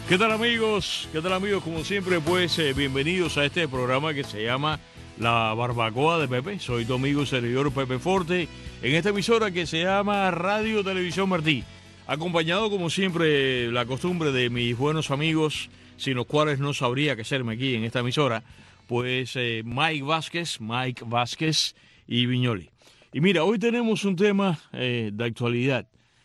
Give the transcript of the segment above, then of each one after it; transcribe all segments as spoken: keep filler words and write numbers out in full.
¿Qué tal amigos? ¿Qué tal amigos? Como siempre, pues eh, bienvenidos a este programa que se llama La Barbacoa de Pepe. Soy tu amigo y servidor Pepe Forte en esta emisora que se llama Radio Televisión Martí. Acompañado como siempre la costumbre de mis buenos amigos, sin los cuales no sabría qué hacerme aquí en esta emisora, pues eh, Mike Vázquez, Mike Vázquez y Viñoli. Y mira, hoy tenemos un tema eh, de actualidad.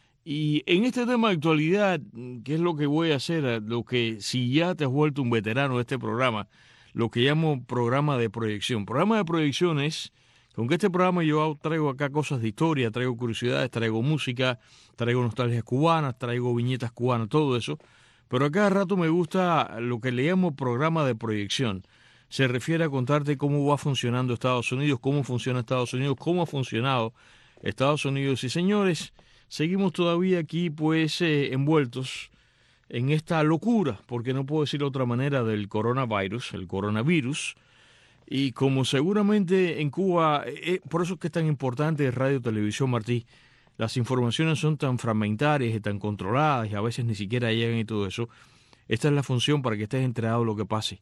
Y en este tema de actualidad, ¿qué es lo que voy a hacer? Lo que, si ya te has vuelto un veterano de este programa, lo que llamo programa de proyección. Programa de proyección es, con que este programa yo traigo acá cosas de historia, traigo curiosidades, traigo música, traigo nostalgias cubanas, traigo viñetas cubanas, todo eso. Pero a cada rato me gusta lo que le llamo programa de proyección. Se refiere a contarte cómo va funcionando Estados Unidos, cómo funciona Estados Unidos, cómo ha funcionado Estados Unidos. Y señores, seguimos todavía aquí pues eh, envueltos en esta locura, porque no puedo decir de otra manera, del coronavirus, el coronavirus. Y como seguramente en Cuba, eh, por eso es que es tan importante Radio Televisión Martí, las informaciones son tan fragmentarias y tan controladas y a veces ni siquiera llegan y todo eso. Esta es la función para que estés enterado de lo que pase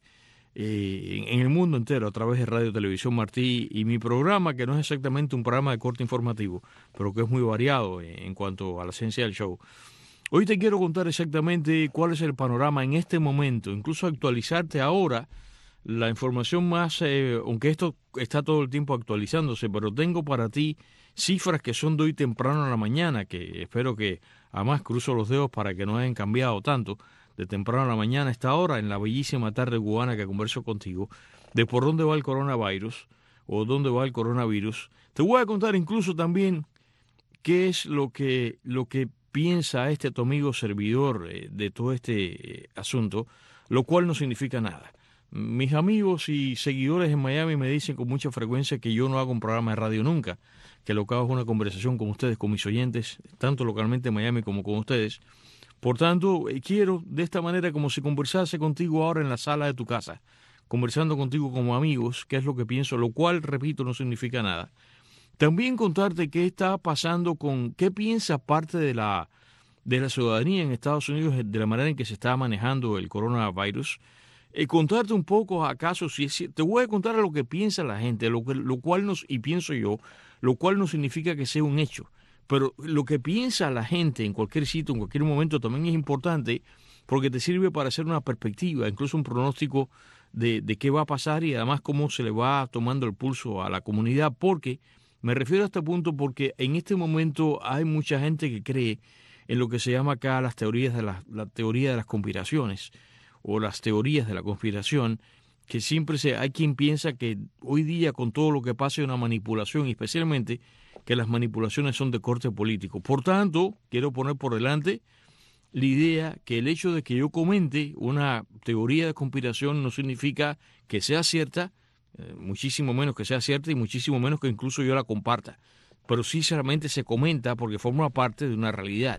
eh, en el mundo entero a través de Radio Televisión Martí y mi programa, que no es exactamente un programa de corte informativo, pero que es muy variado en cuanto a la esencia del show. Hoy te quiero contar exactamente cuál es el panorama en este momento, incluso actualizarte ahora la información más, eh, aunque esto está todo el tiempo actualizándose, pero tengo para ti cifras que son de hoy temprano en la mañana, que espero que, además cruzo los dedos para que no hayan cambiado tanto, de temprano a la mañana a esta hora, en la bellísima tarde cubana que converso contigo, de por dónde va el coronavirus, o dónde va el coronavirus. Te voy a contar incluso también qué es lo que, lo que piensa este tu amigo servidor eh, de todo este eh, asunto, lo cual no significa nada. Mis amigos y seguidores en Miami me dicen con mucha frecuencia que yo no hago un programa de radio nunca, que lo que hago es una conversación con ustedes, con mis oyentes, tanto localmente en Miami como con ustedes. Por tanto, quiero de esta manera como si conversase contigo ahora en la sala de tu casa, conversando contigo como amigos, qué es lo que pienso, lo cual, repito, no significa nada. También contarte qué está pasando con, qué piensa parte de la, de la ciudadanía en Estados Unidos de la manera en que se está manejando el coronavirus. Eh, contarte un poco, acaso, si es, te voy a contar lo que piensa la gente, lo, que, lo cual nos, y pienso yo, lo cual no significa que sea un hecho. Pero lo que piensa la gente en cualquier sitio, en cualquier momento, también es importante porque te sirve para hacer una perspectiva, incluso un pronóstico de, de qué va a pasar y además cómo se le va tomando el pulso a la comunidad. Porque, me refiero a este punto porque en este momento hay mucha gente que cree en lo que se llama acá las teorías de la, la teoría de las conspiraciones o las teorías de la conspiración, que siempre se, hay quien piensa que hoy día con todo lo que pasa hay una manipulación, y especialmente que las manipulaciones son de corte político. Por tanto, quiero poner por delante la idea que el hecho de que yo comente una teoría de conspiración no significa que sea cierta, eh, muchísimo menos que sea cierta y muchísimo menos que incluso yo la comparta. Pero sí solamente se comenta porque forma parte de una realidad.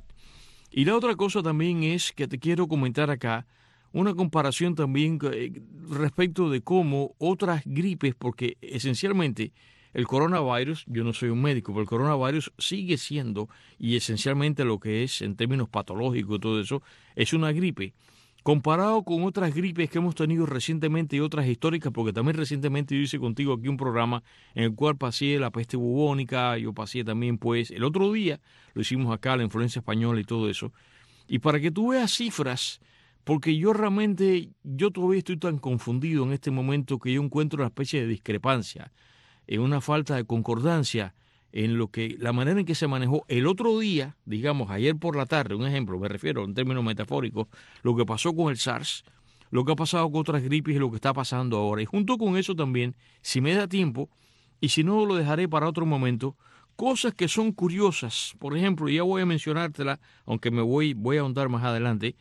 Y la otra cosa también es que te quiero comentar acá una comparación también eh, respecto de cómo otras gripes, porque esencialmente el coronavirus, yo no soy un médico, pero el coronavirus sigue siendo, y esencialmente lo que es en términos patológicos y todo eso, es una gripe. Comparado con otras gripes que hemos tenido recientemente y otras históricas, porque también recientemente yo hice contigo aquí un programa en el cual pasé la peste bubónica, yo pasé también pues el otro día, lo hicimos acá, la influenza española y todo eso. Y para que tú veas cifras, porque yo realmente, yo todavía estoy tan confundido en este momento que yo encuentro una especie de discrepancia, en una falta de concordancia en lo que, la manera en que se manejó el otro día, digamos ayer por la tarde, un ejemplo, me refiero en términos metafóricos, lo que pasó con el SARS, lo que ha pasado con otras gripes y lo que está pasando ahora. Y junto con eso también, si me da tiempo, y si no lo dejaré para otro momento, cosas que son curiosas. Por ejemplo, ya voy a mencionártela, aunque me voy, voy a ahondar más adelante.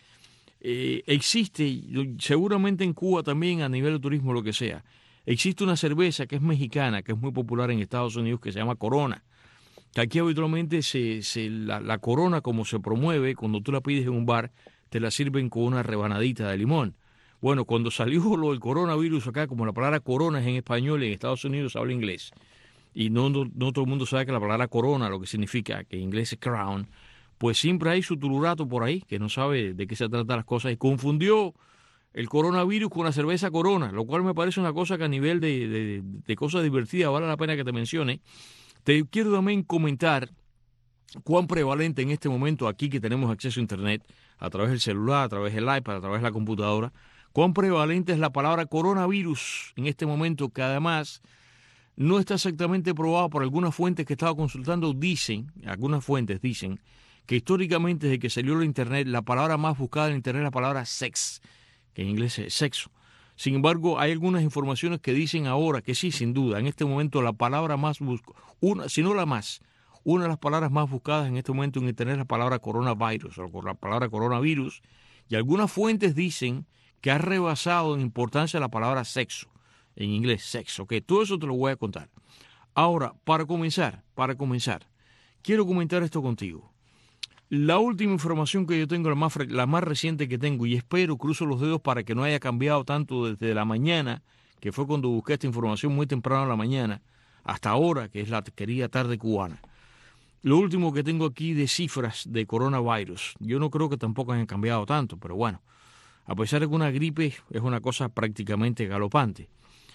Eh, existe, seguramente en Cuba también a nivel de turismo, lo que sea, existe una cerveza que es mexicana, que es muy popular en Estados Unidos, que se llama Corona. Que aquí habitualmente se, se, la, la Corona, como se promueve, cuando tú la pides en un bar, te la sirven con una rebanadita de limón. Bueno, cuando salió lo del coronavirus acá, como la palabra corona es en español, en Estados Unidos se habla inglés. Y no, no, no todo el mundo sabe que la palabra corona, lo que significa, que en inglés es crown, pues siempre hay su tururato por ahí que no sabe de qué se tratan las cosas y confundió el coronavirus con la cerveza Corona, lo cual me parece una cosa que a nivel de, de, de cosas divertidas vale la pena que te mencione. Te quiero también comentar cuán prevalente en este momento, aquí que tenemos acceso a Internet, a través del celular, a través del iPad, a través de la computadora, cuán prevalente es la palabra coronavirus en este momento, que además no está exactamente probado por algunas fuentes que he estado consultando. Dicen, algunas fuentes dicen, que históricamente desde que salió la Internet, la palabra más buscada en Internet es la palabra sex, que en inglés es sexo. Sin embargo, hay algunas informaciones que dicen ahora que sí, sin duda, en este momento la palabra más buscada, una, si no la más, una de las palabras más buscadas en este momento en Internet es la palabra coronavirus, o la palabra coronavirus, y algunas fuentes dicen que ha rebasado en importancia la palabra sexo, en inglés sexo, que todo eso te lo voy a contar. Ahora, para comenzar, para comenzar, quiero comentar esto contigo. La última información que yo tengo, la más, la más reciente que tengo, y espero, cruzo los dedos para que no haya cambiado tanto desde la mañana, que fue cuando busqué esta información muy temprano en la mañana, hasta ahora, que es la querida tarde cubana. Lo último que tengo aquí de cifras de coronavirus, yo no creo que tampoco hayan cambiado tanto, pero bueno, a pesar de que una gripe es una cosa prácticamente galopante.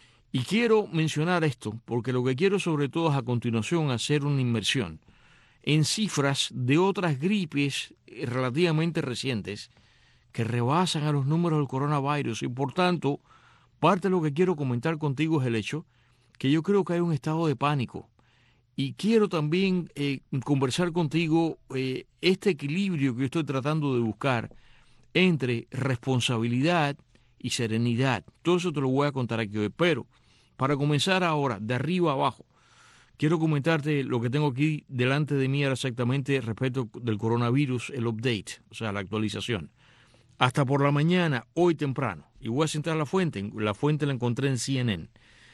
Y quiero mencionar esto, porque lo que quiero sobre todo es a continuación hacer una inmersión en cifras de otras gripes relativamente recientes que rebasan a los números del coronavirus. Y por tanto, parte de lo que quiero comentar contigo es el hecho que yo creo que hay un estado de pánico. Y quiero también eh, conversar contigo eh, este equilibrio que yo estoy tratando de buscar entre responsabilidad y serenidad. Todo eso te lo voy a contar aquí hoy. Pero para comenzar ahora, de arriba a abajo, quiero comentarte lo que tengo aquí delante de mí exactamente respecto del coronavirus, el update, o sea, la actualización. Hasta por la mañana, hoy temprano, y voy a citar la fuente, la fuente la encontré en C N N,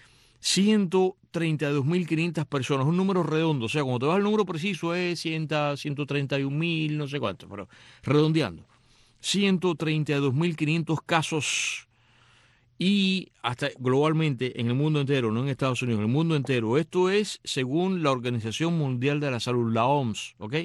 ciento treinta y dos mil quinientas personas, un número redondo, o sea, cuando te vas al número preciso es cien, ciento treinta y un mil, no sé cuánto, pero redondeando, ciento treinta y dos mil quinientos casos. Y hasta globalmente en el mundo entero, no en Estados Unidos, en el mundo entero. Esto es según la Organización Mundial de la Salud, la O M S, ¿ok?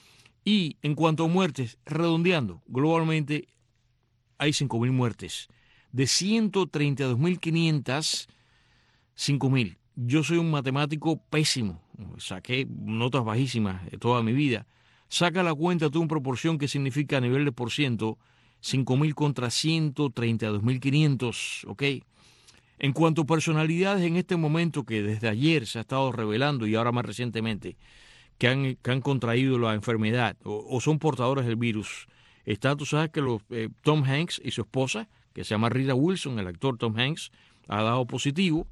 Y en cuanto a muertes, redondeando, globalmente hay cinco mil muertes. De ciento treinta y dos mil quinientas, cinco mil. Yo soy un matemático pésimo, saqué notas bajísimas de toda mi vida. Saca la cuenta tú en proporción que significa a nivel de por ciento, cinco mil contra ciento treinta y dos mil quinientos, ¿ok? En cuanto a personalidades en este momento que desde ayer se ha estado revelando y ahora más recientemente que han, que han contraído la enfermedad o, o son portadores del virus, está, tú sabes que los, eh, Tom Hanks y su esposa, que se llama Rita Wilson, el actor Tom Hanks, ha dado positivo,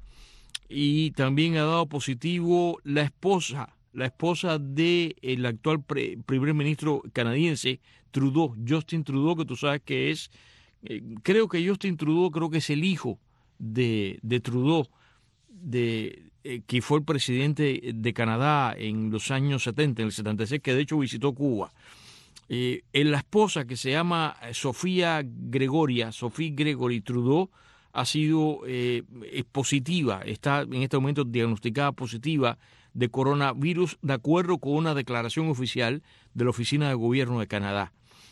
y también ha dado positivo la esposa, la esposa del actual pre, primer ministro canadiense, Trudeau, Justin Trudeau, que tú sabes que es, eh, creo que Justin Trudeau creo que es el hijo de, de Trudeau, de, eh, que fue el presidente de Canadá en los años setenta, en el setenta y seis, que de hecho visitó Cuba. Eh, en la esposa, que se llama Sofía Gregoria, Sophie Gregory Trudeau, ha sido eh, positiva, está en este momento diagnosticada positiva de coronavirus, de acuerdo con una declaración oficial de la Oficina de Gobierno de Canadá.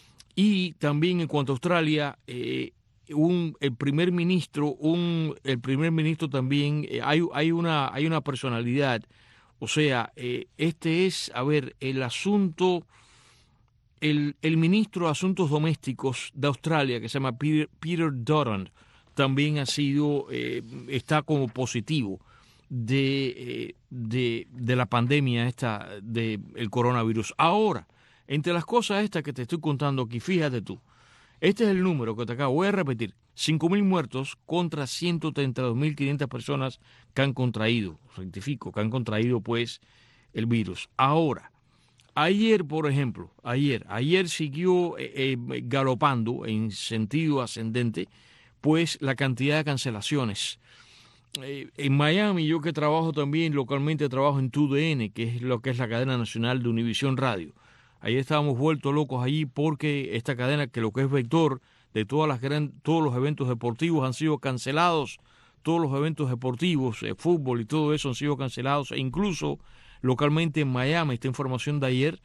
Y también en cuanto a Australia, eh, un, el primer ministro, un, el primer ministro también, eh, hay, hay, una, hay una personalidad, o sea, eh, este es, a ver, el asunto, el, el ministro de Asuntos Domésticos de Australia, que se llama Peter, Peter Dutton, también ha sido, eh, está como positivo de, eh, de, de la pandemia esta del coronavirus. Ahora, entre las cosas estas que te estoy contando aquí, fíjate tú, este es el número que te acabo, voy a repetir, cinco mil muertos contra ciento treinta y dos mil quinientas personas que han contraído, rectifico, que han contraído pues el virus. Ahora, ayer, por ejemplo, ayer, ayer siguió eh, eh, galopando en sentido ascendente pues la cantidad de cancelaciones. Eh, en Miami, yo que trabajo también localmente, trabajo en T U D N, que es lo que es la cadena nacional de Univisión Radio. Ahí estábamos vueltos locos allí porque esta cadena, que lo que es vector de todas las gran, todos los eventos deportivos han sido cancelados, todos los eventos deportivos, eh, fútbol y todo eso han sido cancelados, e incluso localmente en Miami, esta información de ayer,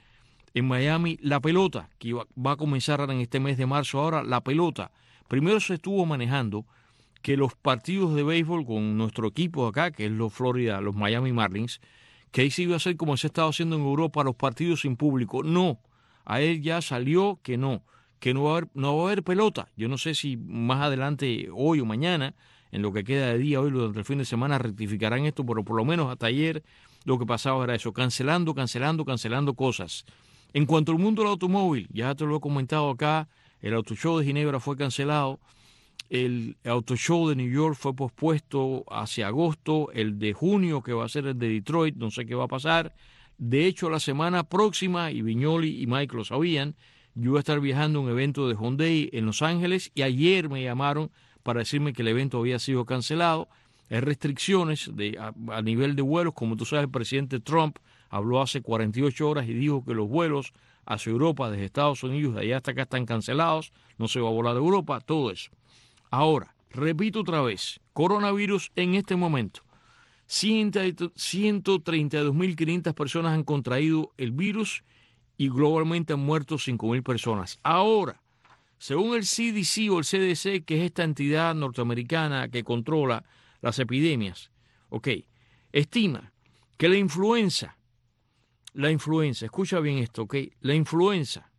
en Miami, la pelota, que va, va a comenzar en este mes de marzo ahora, la pelota. Primero se estuvo manejando que los partidos de béisbol con nuestro equipo acá, que es los Florida, los Miami Marlins, que ahí se iba a hacer como se ha estado haciendo en Europa, los partidos sin público. No, a él ya salió que no, que no va a haber, no va a haber pelota. Yo no sé si más adelante, hoy o mañana, en lo que queda de día, hoy durante el fin de semana, rectificarán esto, pero por lo menos hasta ayer lo que pasaba era eso, cancelando, cancelando, cancelando cosas. En cuanto al mundo del automóvil, ya te lo he comentado acá, el Auto Show de Ginebra fue cancelado, el Auto Show de New York fue pospuesto hacia agosto, el de junio, que va a ser el de Detroit, no sé qué va a pasar. De hecho, la semana próxima, y Viñoli y Mike lo sabían, yo voy a estar viajando a un evento de Hyundai en Los Ángeles, y ayer me llamaron para decirme que el evento había sido cancelado. Hay restricciones de, a, a nivel de vuelos. Como tú sabes, el presidente Trump habló hace cuarenta y ocho horas y dijo que los vuelos hacia Europa desde Estados Unidos, de allá hasta acá, están cancelados, no se va a volar de Europa, todo eso. Ahora, repito otra vez, coronavirus en este momento, ciento treinta y dos mil quinientas personas han contraído el virus y globalmente han muerto cinco mil personas. Ahora, según el C D C o el C D C, que es esta entidad norteamericana que controla las epidemias, ok, estima que la influenza, la influenza, escucha bien esto, ok, la influenza,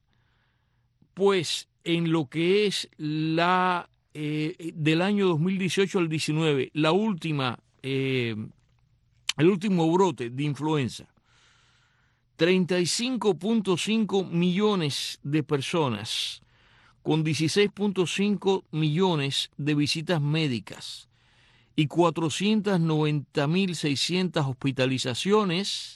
pues en lo que es la eh, del año dos mil dieciocho al diecinueve, la última, eh, el último brote de influenza, treinta y cinco punto cinco millones de personas con dieciséis punto cinco millones de visitas médicas y cuatrocientas noventa mil seiscientas hospitalizaciones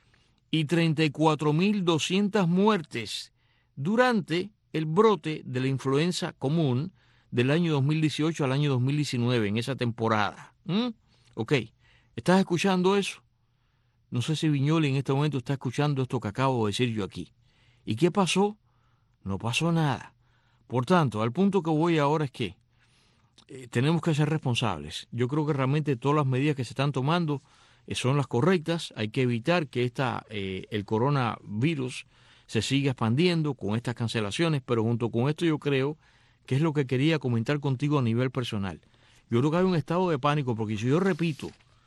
y treinta y cuatro mil doscientas muertes durante el brote de la influenza común del año dos mil dieciocho al año dos mil diecinueve, en esa temporada. ¿Mm? Ok, ¿estás escuchando eso? No sé si Viñoli en este momento está escuchando esto que acabo de decir yo aquí. ¿Y qué pasó? No pasó nada. Por tanto, al punto que voy ahora es que eh, tenemos que ser responsables. Yo creo que realmente todas las medidas que se están tomando eh, son las correctas. Hay que evitar que esta, eh, el coronavirus se siga expandiendo con estas cancelaciones, pero junto con esto yo creo que es lo que quería comentar contigo a nivel personal. Yo creo que hay un estado de pánico, porque si yo repito,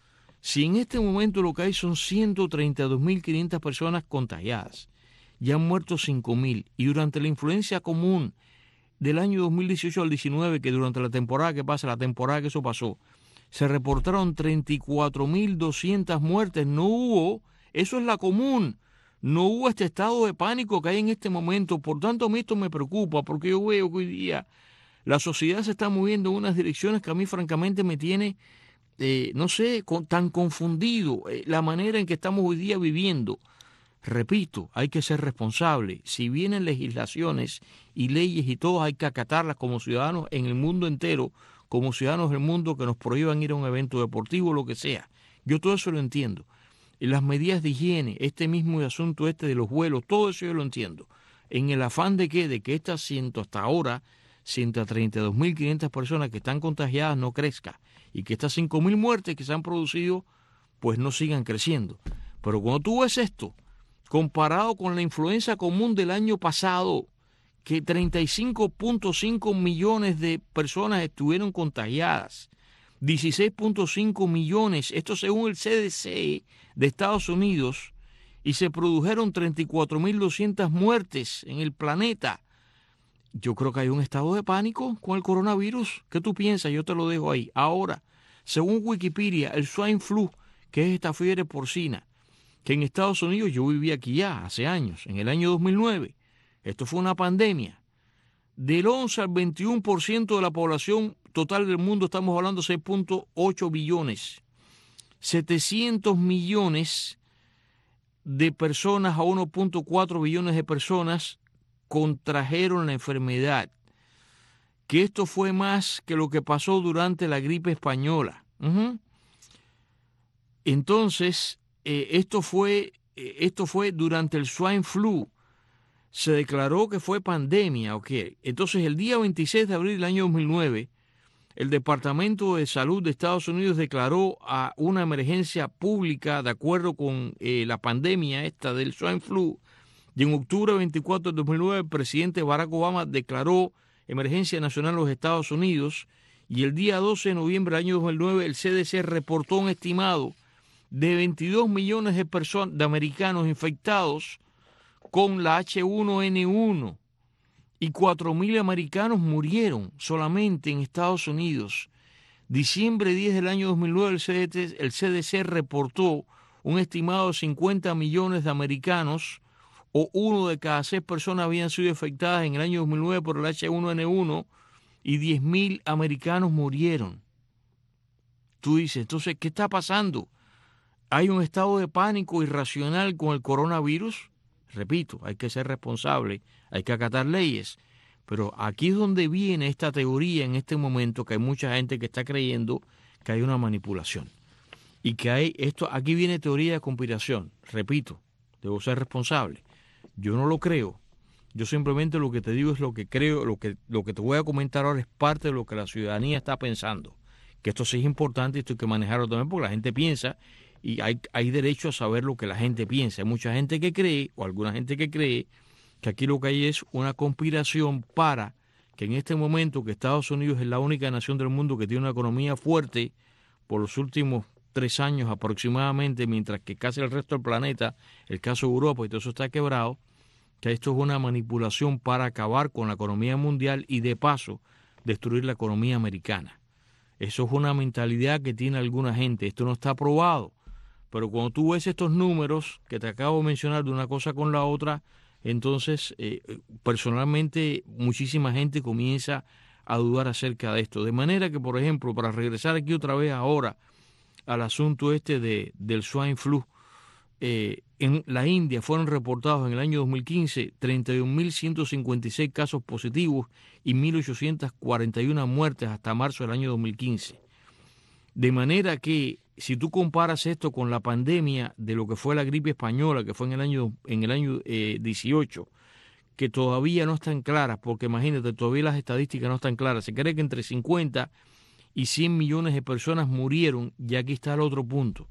si en este momento lo que hay son ciento treinta y dos mil quinientas personas contagiadas, ya han muerto cinco mil, y durante la influencia común del año dos mil dieciocho al diecinueve, que durante la temporada que pasa, la temporada que eso pasó, se reportaron treinta y cuatro mil doscientas muertes, no hubo, eso es la común, no hubo este estado de pánico que hay en este momento. Por tanto, a mí esto me preocupa, porque yo veo que hoy día la sociedad se está moviendo en unas direcciones que a mí francamente me tiene, eh, no sé, con, tan confundido, eh, la manera en que estamos hoy día viviendo. Repito, hay que ser responsable. Si vienen legislaciones y leyes y todo, hay que acatarlas como ciudadanos en el mundo entero, como ciudadanos del mundo, que nos prohíban ir a un evento deportivo o lo que sea. Yo todo eso lo entiendo. Y las medidas de higiene, este mismo asunto este de los vuelos, todo eso yo lo entiendo. En el afán de que, de que estas ciento, hasta ahora, ciento treinta y dos mil quinientas personas que están contagiadas no crezca, y que estas cinco mil muertes que se han producido, pues no sigan creciendo. Pero cuando tú ves esto, comparado con la influenza común del año pasado, que treinta y cinco punto cinco millones de personas estuvieron contagiadas, dieciséis punto cinco millones, esto según el C D C de Estados Unidos, y se produjeron treinta y cuatro mil doscientas muertes en el planeta. Yo creo que hay un estado de pánico con el coronavirus. ¿Qué tú piensas? Yo te lo dejo ahí. Ahora, según Wikipedia, el swine flu, que es esta fiebre porcina, que en Estados Unidos, yo viví aquí ya hace años, en el año dos mil nueve, esto fue una pandemia, del once al veintiuno por ciento de la población total del mundo, estamos hablando de seis punto ocho billones, setecientos millones de personas a uno punto cuatro billones de personas contrajeron la enfermedad, que esto fue más que lo que pasó durante la gripe española. Uh-huh. Entonces, eh, esto fue, eh, esto fue durante el swine flu. Se declaró que fue pandemia, ¿ok? Entonces, el día veintiséis de abril del año dos mil nueve, el Departamento de Salud de Estados Unidos declaró a una emergencia pública de acuerdo con eh, la pandemia esta del swine flu, Y en octubre veinticuatro de dos mil nueve, el presidente Barack Obama declaró emergencia nacional en los Estados Unidos, y el día doce de noviembre del año dos mil nueve el C D C reportó un estimado de veintidós millones de personas, de americanos infectados con la H uno N uno, y cuatro mil americanos murieron solamente en Estados Unidos. Diciembre diez del año dos mil nueve el C D C, el C D C reportó un estimado de cincuenta millones de americanos, o uno de cada seis personas habían sido infectadas en el año dos mil nueve por el H uno N uno, y diez mil americanos murieron. Tú dices, entonces, ¿qué está pasando? ¿Hay un estado de pánico irracional con el coronavirus? Repito, hay que ser responsable, hay que acatar leyes. Pero aquí es donde viene esta teoría en este momento, que hay mucha gente que está creyendo que hay una manipulación. Y que hay esto, aquí viene teoría de conspiración. Repito, debo ser responsable. Yo no lo creo. Yo simplemente lo que te digo es lo que creo, lo que, lo que te voy a comentar ahora es parte de lo que la ciudadanía está pensando. Que esto sí es importante y esto hay que manejarlo también, porque la gente piensa y hay, hay derecho a saber lo que la gente piensa. Hay mucha gente que cree, o alguna gente que cree, que aquí lo que hay es una conspiración para que en este momento que Estados Unidos es la única nación del mundo que tiene una economía fuerte por los últimos tres años aproximadamente, mientras que casi el resto del planeta, el caso de Europa y todo eso está quebrado, que esto es una manipulación para acabar con la economía mundial y de paso destruir la economía americana. Eso es una mentalidad que tiene alguna gente. Esto no está probado, pero cuando tú ves estos números que te acabo de mencionar de una cosa con la otra, entonces eh, personalmente muchísima gente comienza a dudar acerca de esto. De manera que, por ejemplo, para regresar aquí otra vez ahora al asunto este de, del swine flu, eh, en la India fueron reportados en el año dos mil quince treinta y un mil ciento cincuenta y seis casos positivos y mil ochocientas cuarenta y una muertes hasta marzo del año dos mil quince. De manera que si tú comparas esto con la pandemia de lo que fue la gripe española, que fue en el año, en el año eh, dieciocho, que todavía no están claras, porque imagínate, todavía las estadísticas no están claras. Se cree que entre cincuenta y cien millones de personas murieron, y aquí está el otro punto.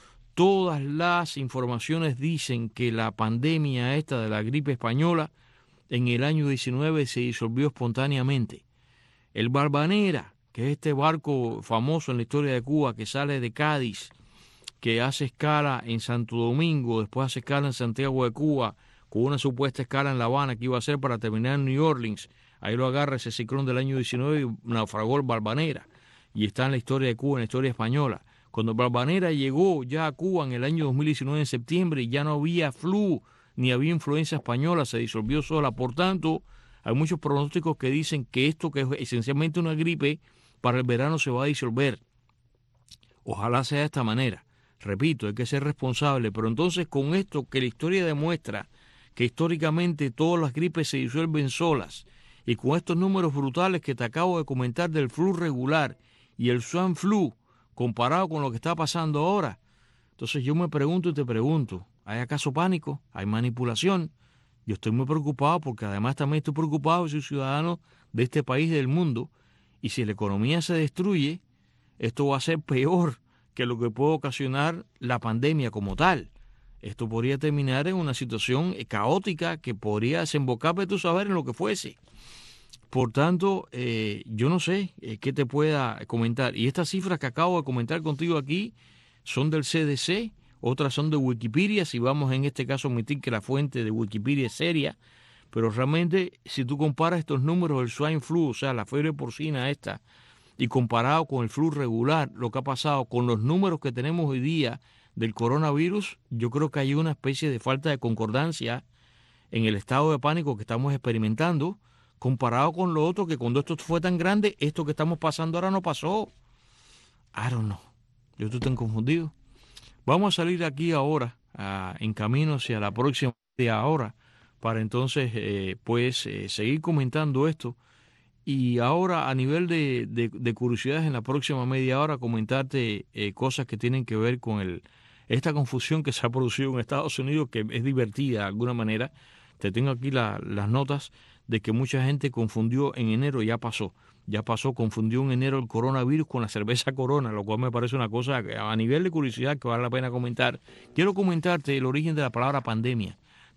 Todas las informaciones dicen que la pandemia esta de la gripe española en el año diecinueve se disolvió espontáneamente. El Barbanera, que es este barco famoso en la historia de Cuba que sale de Cádiz, que hace escala en Santo Domingo, después hace escala en Santiago de Cuba, con una supuesta escala en La Habana que iba a ser para terminar en New Orleans. Ahí lo agarra ese ciclón del año diecinueve y naufragó el Barbanera. Y está en la historia de Cuba, en la historia española. Cuando Barbanera llegó ya a Cuba en el año dos mil diecinueve, en septiembre, ya no había flu ni había influenza española, se disolvió sola. Por tanto, hay muchos pronósticos que dicen que esto, que es esencialmente una gripe, para el verano se va a disolver. Ojalá sea de esta manera. Repito, hay que ser responsable, pero entonces con esto que la historia demuestra que históricamente todas las gripes se disuelven solas, y con estos números brutales que te acabo de comentar del flu regular y el swine flu, comparado con lo que está pasando ahora, entonces yo me pregunto y te pregunto, ¿hay acaso pánico? ¿Hay manipulación? Yo estoy muy preocupado porque además también estoy preocupado, soy ciudadano de este país y del mundo, y si la economía se destruye, esto va a ser peor que lo que puede ocasionar la pandemia como tal. Esto podría terminar en una situación caótica que podría desembocar, tú saber, en lo que fuese. Por tanto, eh, yo no sé eh, qué te pueda comentar. Y estas cifras que acabo de comentar contigo aquí son del C D C, otras son de Wikipedia, si vamos en este caso a admitir que la fuente de Wikipedia es seria, pero realmente si tú comparas estos números del swine flu, o sea, la fiebre porcina esta, y comparado con el flu regular, lo que ha pasado con los números que tenemos hoy día del coronavirus, yo creo que hay una especie de falta de concordancia en el estado de pánico que estamos experimentando, comparado con lo otro, que cuando esto fue tan grande, esto que estamos pasando ahora no pasó. I don't know. Yo estoy tan confundido. Vamos a salir aquí ahora, uh, en camino hacia la próxima media hora, para entonces, eh, pues, eh, seguir comentando esto. Y ahora, a nivel de, de, de curiosidades, en la próxima media hora, comentarte eh, cosas que tienen que ver con el, esta confusión que se ha producido en Estados Unidos, que es divertida de alguna manera. Te tengo aquí la, las notas de que mucha gente confundió en enero, ya pasó, ya pasó, confundió en enero el coronavirus con la cerveza Corona, lo cual me parece una cosa a nivel de curiosidad que vale la pena comentar. Quiero comentarte el origen de la palabra pandemia.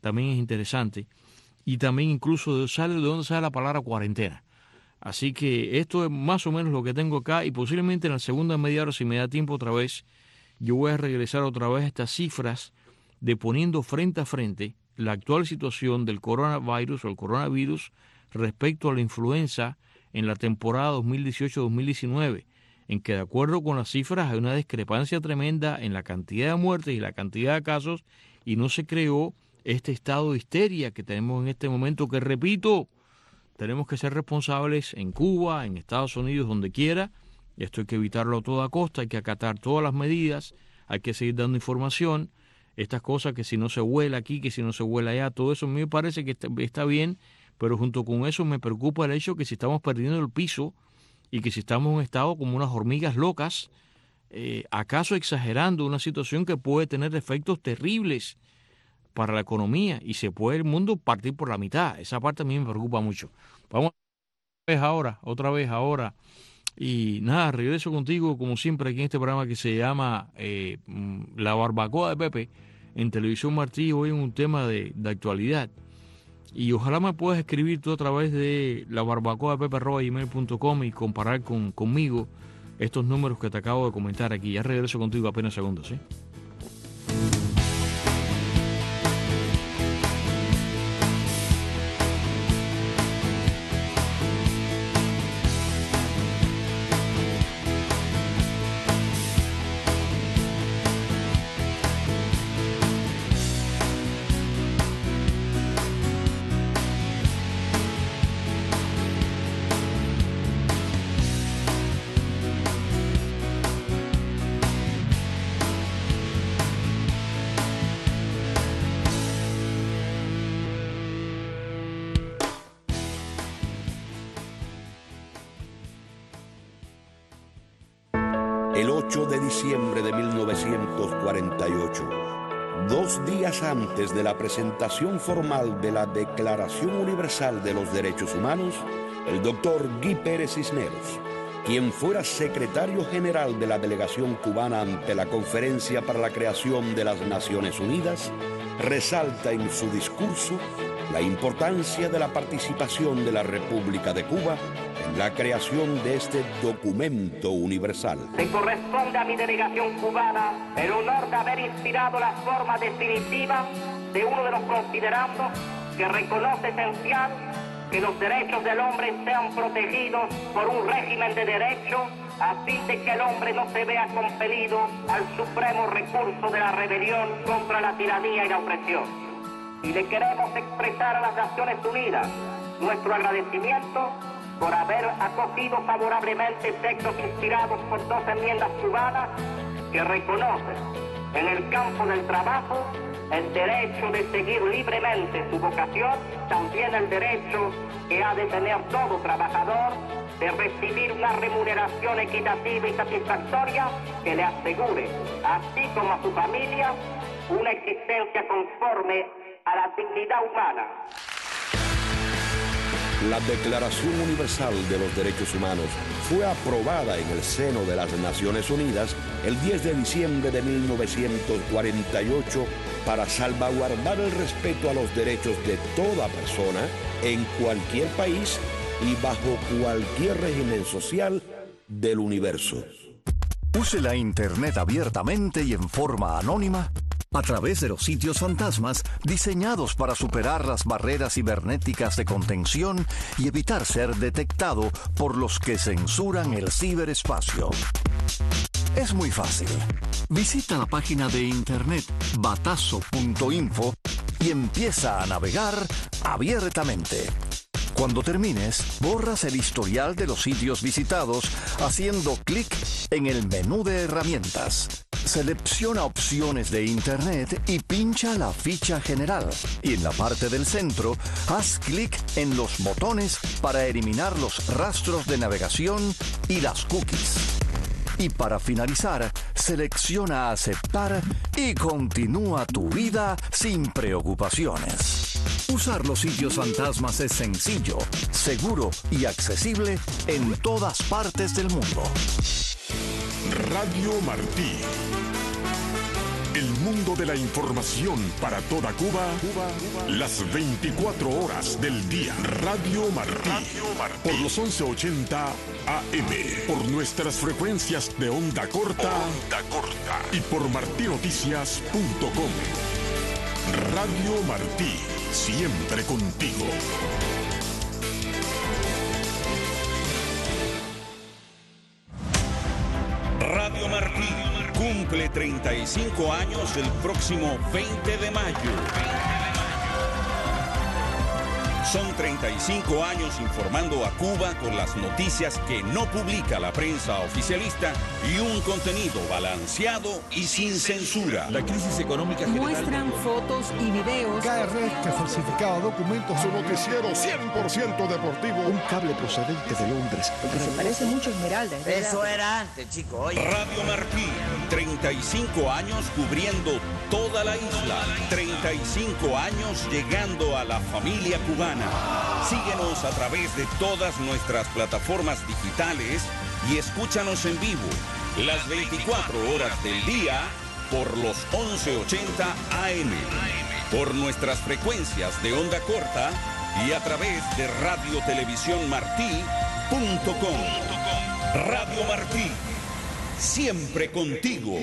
también es interesante. Y también incluso de, sale, de dónde sale la palabra cuarentena. Así que esto es más o menos lo que tengo acá y posiblemente en la segunda media hora, si me da tiempo otra vez, yo voy a regresar otra vez a estas cifras de poniendo frente a frente la actual situación del coronavirus o el coronavirus respecto a la influenza en la temporada dos mil dieciocho dos mil diecinueve, en que de acuerdo con las cifras hay una discrepancia tremenda en la cantidad de muertes y la cantidad de casos y no se creó este estado de histeria que tenemos en este momento, que repito, tenemos que ser responsables en Cuba, en Estados Unidos, donde quiera. Esto hay que evitarlo a toda costa, hay que acatar todas las medidas, hay que seguir dando información. Estas cosas que si no se huela aquí, que si no se huela allá, todo eso a mí me parece que está, está bien, pero junto con eso me preocupa el hecho que si estamos perdiendo el piso y que si estamos en un estado como unas hormigas locas, eh, acaso exagerando una situación que puede tener efectos terribles para la economía y se puede el mundo partir por la mitad. Esa parte a mí me preocupa mucho. Vamos otra vez ahora, otra vez ahora. Y nada, regreso contigo como siempre aquí en este programa que se llama eh, La Barbacoa de Pepe en Televisión Martí, hoy en un tema de, de actualidad. Y ojalá me puedas escribir tú a través de la barbacoa de pepe arroba gmail punto com y comparar con, conmigo estos números que te acabo de comentar aquí. Ya regreso contigo apenas segundos, ¿sí? El ocho de diciembre de mil novecientos cuarenta y ocho, dos días antes de la presentación formal de la Declaración Universal de los Derechos Humanos, el doctor Guy Pérez Cisneros, quien fuera secretario general de la delegación cubana ante la Conferencia para la Creación de las Naciones Unidas, resalta en su discurso la importancia de la participación de la República de Cuba en la creación de este documento universal. Me corresponde a mi delegación cubana el honor de haber inspirado la forma definitiva de uno de los considerandos que reconoce esencial que los derechos del hombre sean protegidos por un régimen de derecho a fin de que el hombre no se vea compelido al supremo recurso de la rebelión contra la tiranía y la opresión. Y le queremos expresar a las Naciones Unidas nuestro agradecimiento por haber acogido favorablemente textos inspirados por dos enmiendas cubanas que reconocen en el campo del trabajo el derecho de seguir libremente su vocación, también el derecho que ha de tener todo trabajador de recibir una remuneración equitativa y satisfactoria que le asegure, así como a su familia, una existencia conforme a la dignidad humana. La Declaración Universal de los Derechos Humanos fue aprobada en el seno de las Naciones Unidas el diez de diciembre de mil novecientos cuarenta y ocho para salvaguardar el respeto a los derechos de toda persona en cualquier país y bajo cualquier régimen social del universo. Use la Internet abiertamente y en forma anónima a través de los sitios fantasmas diseñados para superar las barreras cibernéticas de contención y evitar ser detectado por los que censuran el ciberespacio. Es muy fácil. Visita la página de internet batazo punto info y empieza a navegar abiertamente. Cuando termines, borras el historial de los sitios visitados haciendo clic en el menú de herramientas. Selecciona opciones de Internet y pincha la ficha general. Y en la parte del centro, haz clic en los botones para eliminar los rastros de navegación y las cookies. Y para finalizar, selecciona aceptar y continúa tu vida sin preocupaciones. Usar los sitios fantasmas es sencillo, seguro y accesible en todas partes del mundo. Radio Martí. El mundo de la información para toda Cuba, Cuba, Cuba. Las veinticuatro horas del día. Radio Martí. Radio Martí. Por los once ochenta A M. Por nuestras frecuencias de onda corta. Onda corta. Y por martí noticias punto com. Radio Martí. Siempre contigo. Radio Martí cumple treinta y cinco años el próximo veinte de mayo. Son treinta y cinco años informando a Cuba con las noticias que no publica la prensa oficialista y un contenido balanceado y sin censura. La crisis económica general... Muestran fotos y videos. K R que falsificaba documentos. Su noticiero cien por ciento deportivo. Un cable procedente de Londres. Porque se parece mucho a Esmeralda. Eso era antes, chico. Oye. Radio Martí, treinta y cinco años cubriendo toda la isla. treinta y cinco años llegando a la familia cubana. Síguenos a través de todas nuestras plataformas digitales y escúchanos en vivo las veinticuatro horas del día por los once ochenta A M, por nuestras frecuencias de onda corta y a través de radio televisión martí punto com. Radio Martí, siempre contigo.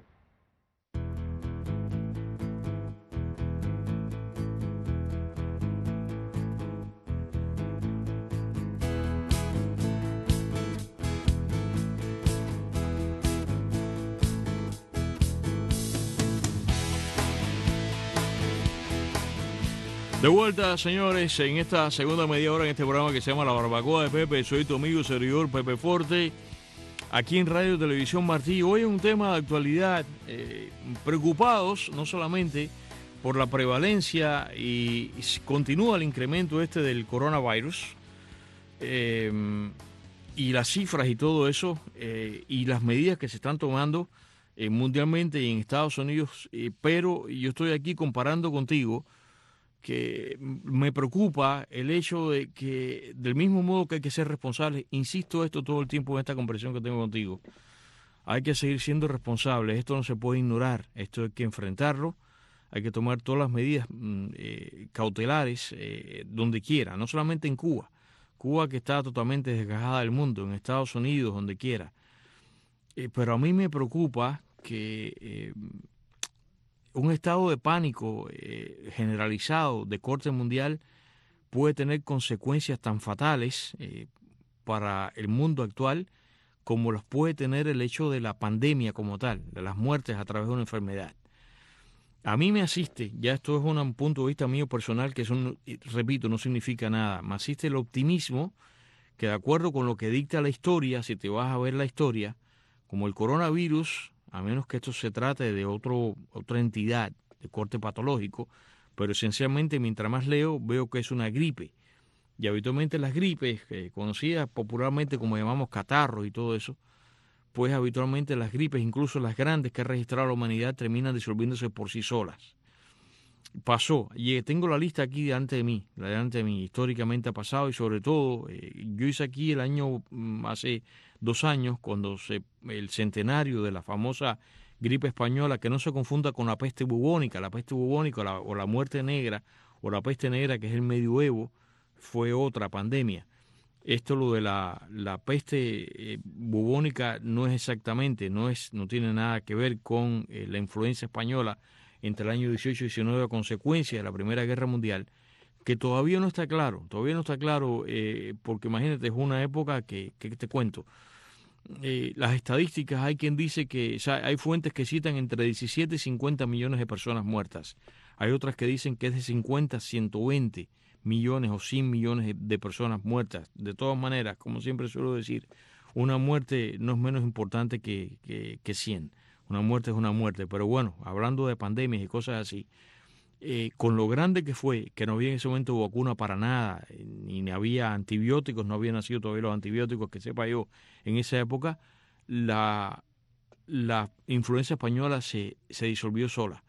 De vuelta, señores, en esta segunda media hora en este programa que se llama La Barbacoa de Pepe. Soy tu amigo servidor Pepe Forte, aquí en Radio Televisión Martí. Hoy es un tema de actualidad, eh, preocupados no solamente por la prevalencia y, y continúa el incremento este del coronavirus, eh, y las cifras y todo eso, eh, y las medidas que se están tomando eh, mundialmente y en Estados Unidos, eh, pero yo estoy aquí comparando contigo que me preocupa el hecho de que, del mismo modo que hay que ser responsables, insisto esto todo el tiempo en esta conversación que tengo contigo, hay que seguir siendo responsables, esto no se puede ignorar, esto hay que enfrentarlo, hay que tomar todas las medidas eh, cautelares eh, donde quiera, no solamente en Cuba, Cuba que está totalmente desgajada del mundo, en Estados Unidos, donde quiera, eh, pero a mí me preocupa que... Eh, un estado de pánico eh, generalizado de corte mundial puede tener consecuencias tan fatales eh, para el mundo actual como las puede tener el hecho de la pandemia como tal, de las muertes a través de una enfermedad. A mí me asiste, ya esto es un punto de vista mío personal, que eso, no, repito, no significa nada, me asiste el optimismo que, de acuerdo con lo que dicta la historia, si te vas a ver la historia, como el coronavirus, a menos que esto se trate de otro, otra entidad de corte patológico, pero esencialmente mientras más leo veo que es una gripe. Y habitualmente las gripes, eh, conocidas popularmente como llamamos catarros y todo eso, pues habitualmente las gripes, incluso las grandes que ha registrado la humanidad, terminan disolviéndose por sí solas. Pasó, y tengo la lista aquí delante de mí, delante de mí, históricamente ha pasado, y sobre todo, eh, yo hice aquí el año, hace dos años, cuando se, el centenario de la famosa gripe española, que no se confunda con la peste bubónica, la peste bubónica o la, o la muerte negra, o la peste negra, que es el medioevo, fue otra pandemia. Esto, lo de la, la peste eh, bubónica, no es exactamente, no, es, no tiene nada que ver con eh, la influenza española entre el año dieciocho y diecinueve a consecuencia de la Primera Guerra Mundial, que todavía no está claro, todavía no está claro, eh, porque imagínate, es una época que, que te cuento, eh, las estadísticas, hay quien dice que, o sea, hay fuentes que citan entre diecisiete y cincuenta millones de personas muertas, hay otras que dicen que es de cincuenta a ciento veinte millones o cien millones de personas muertas. De todas maneras, como siempre suelo decir, una muerte no es menos importante que, que, que cien. Una muerte es una muerte, pero bueno, hablando de pandemias y cosas así, eh, con lo grande que fue, que no había en ese momento vacuna para nada, ni había antibióticos, no habían nacido todavía los antibióticos, que sepa yo, en esa época, la, la influenza española se, se disolvió sola,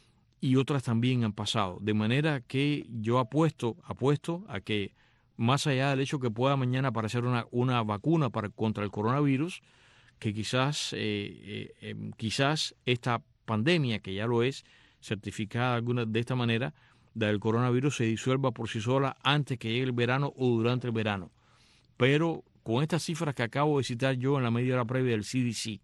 y otras también han pasado, de manera que yo apuesto, apuesto a que, más allá del hecho que pueda mañana aparecer una, una vacuna para, contra el coronavirus, que quizás, eh, eh, quizás esta pandemia, que ya lo es, certificada alguna de esta manera, del coronavirus se disuelva por sí sola antes que llegue el verano o durante el verano. Pero con estas cifras que acabo de citar yo en la media hora previa del C D C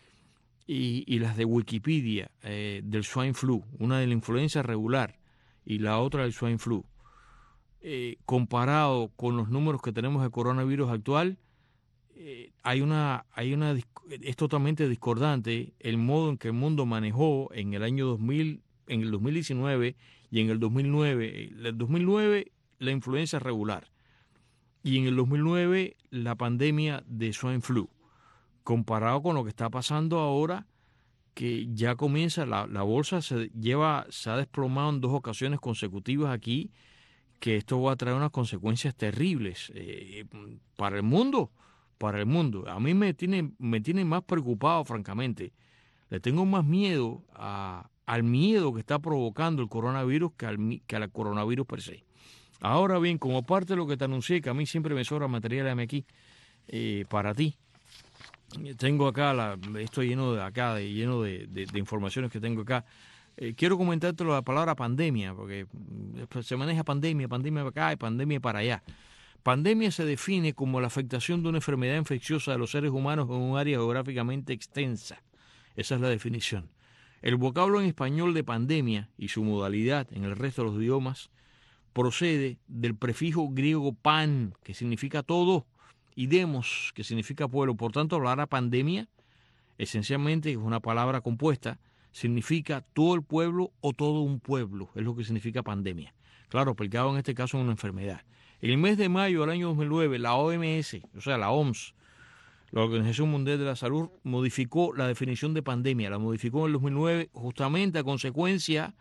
y, y las de Wikipedia eh, del swine flu, una de la influenza regular y la otra del swine flu, eh, comparado con los números que tenemos de coronavirus actual, eh, hay una, hay una, es totalmente discordante el modo en que el mundo manejó en el año dos mil, en el dos mil diecinueve y en el dos mil nueve. En el dos mil nueve la influenza regular y en el dos mil nueve la pandemia de swine flu, comparado con lo que está pasando ahora, que ya comienza, la, la bolsa se lleva, se ha desplomado en dos ocasiones consecutivas aquí, que esto va a traer unas consecuencias terribles eh, para el mundo, para el mundo. A mí me tiene, me tiene más preocupado, francamente. Le tengo más miedo a, al miedo que está provocando el coronavirus que al, que al coronavirus per se. Ahora bien, como parte de lo que te anuncié, que a mí siempre me sobra material aquí eh, para ti, tengo acá, la, estoy lleno de acá, de, lleno de, de, de informaciones que tengo acá. Eh, quiero comentarte la palabra pandemia, porque se maneja pandemia, pandemia para acá y pandemia para allá. Pandemia se define como la afectación de una enfermedad infecciosa de los seres humanos en un área geográficamente extensa. Esa es la definición. El vocablo en español de pandemia y su modalidad en el resto de los idiomas procede del prefijo griego pan, que significa todo, y demos, que significa pueblo. Por tanto, hablar a pandemia, esencialmente es una palabra compuesta, significa todo el pueblo o todo un pueblo, es lo que significa pandemia. Claro, aplicado en este caso en una enfermedad. En el mes de mayo del año dos mil nueve, la O M S, o sea, la O M S, la Organización Mundial de la Salud, modificó la definición de pandemia, la modificó en el dos mil nueve justamente a consecuencia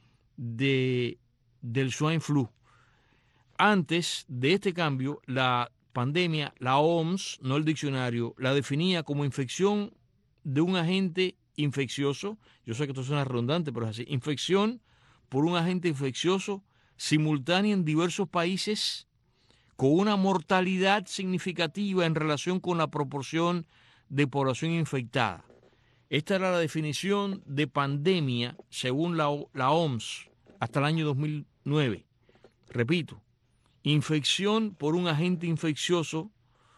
de, del swine flu. Antes de este cambio, la pandemia, la O M S, no el diccionario, la definía como infección de un agente infeccioso. Yo sé que esto suena redundante, pero es así. Infección por un agente infeccioso simultánea en diversos países con una mortalidad significativa en relación con la proporción de población infectada. Esta era la definición de pandemia según la, la O M S hasta el año dos mil nueve. Repito, infección por un agente infeccioso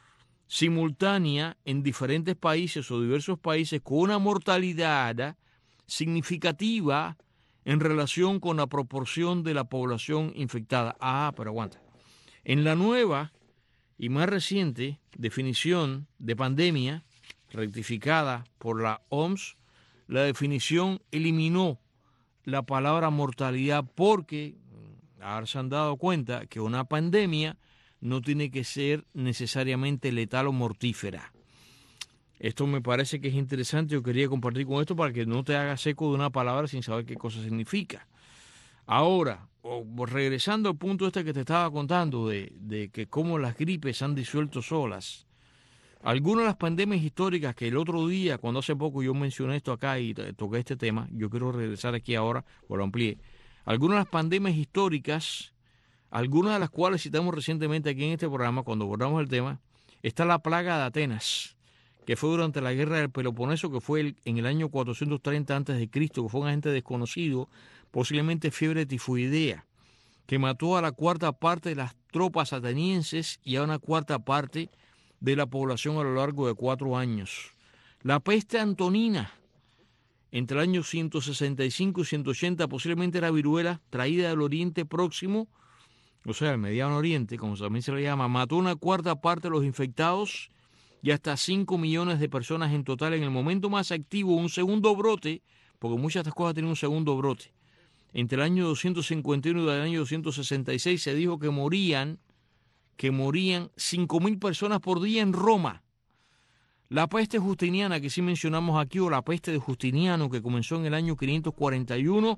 simultánea en diferentes países o diversos países con una mortalidad significativa en relación con la proporción de la población infectada. Ah, pero aguanta. En la nueva y más reciente definición de pandemia, rectificada por la O M S, la definición eliminó la palabra mortalidad porque ahora se han dado cuenta que una pandemia no tiene que ser necesariamente letal o mortífera. Esto me parece que es interesante, yo quería compartir con esto para que no te hagas eco de una palabra sin saber qué cosa significa. Ahora, regresando al punto este que te estaba contando de, de que cómo las gripes se han disuelto solas, algunas de las pandemias históricas que el otro día, cuando hace poco yo mencioné esto acá y toqué este tema, yo quiero regresar aquí ahora, o lo amplié, algunas de las pandemias históricas, algunas de las cuales citamos recientemente aquí en este programa, cuando abordamos el tema, está la plaga de Atenas, que fue durante la guerra del Peloponeso, que fue el, en el año cuatrocientos treinta antes de Cristo, que fue un agente desconocido, posiblemente fiebre tifoidea, que mató a la cuarta parte de las tropas atenienses y a una cuarta parte de la población a lo largo de cuatro años. La peste antonina, entre el año ciento sesenta y cinco y ciento ochenta, posiblemente era viruela traída del Oriente Próximo, o sea, el Mediano Oriente, como también se le llama, mató una cuarta parte de los infectados y hasta cinco millones de personas en total. En el momento más activo, un segundo brote, porque muchas de estas cosas tienen un segundo brote. Entre el año doscientos cincuenta y uno y el año doscientos sesenta y seis se dijo que morían, que morían cinco mil personas por día en Roma. La peste justiniana, que sí mencionamos aquí, o la peste de Justiniano, que comenzó en el año quinientos cuarenta y uno,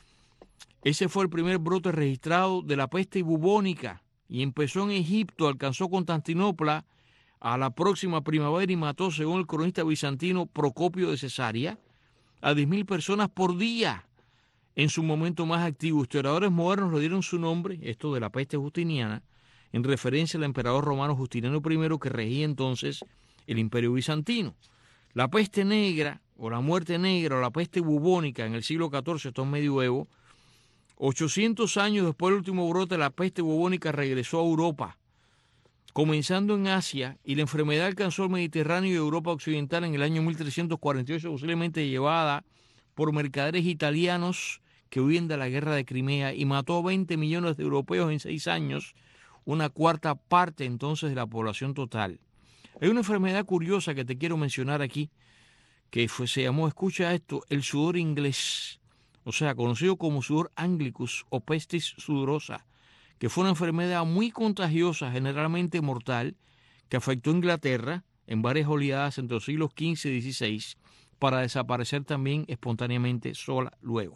ese fue el primer brote registrado de la peste bubónica y empezó en Egipto, alcanzó Constantinopla a la próxima primavera y mató, según el cronista bizantino Procopio de Cesarea, a diez mil personas por día en su momento más activo. Historiadores modernos le dieron su nombre, esto de la peste justiniana, en referencia al emperador romano Justiniano primero, que regía entonces el imperio bizantino. La peste negra, o la muerte negra o la peste bubónica en el siglo catorce, esto es medioevo, ochocientos años después del último brote, la peste bubónica regresó a Europa, comenzando en Asia, y la enfermedad alcanzó el Mediterráneo y Europa occidental en el año mil trescientos cuarenta y ocho, posiblemente llevada por mercaderes italianos que huyen de la guerra de Crimea, y mató a veinte millones de europeos en seis años, una cuarta parte entonces de la población total. Hay una enfermedad curiosa que te quiero mencionar aquí, que fue, se llamó, escucha esto, el sudor inglés, o sea, conocido como sudor anglicus o pestis sudorosa, que fue una enfermedad muy contagiosa, generalmente mortal, que afectó a Inglaterra en varias oleadas entre los siglos quince y dieciséis, para desaparecer también espontáneamente sola luego.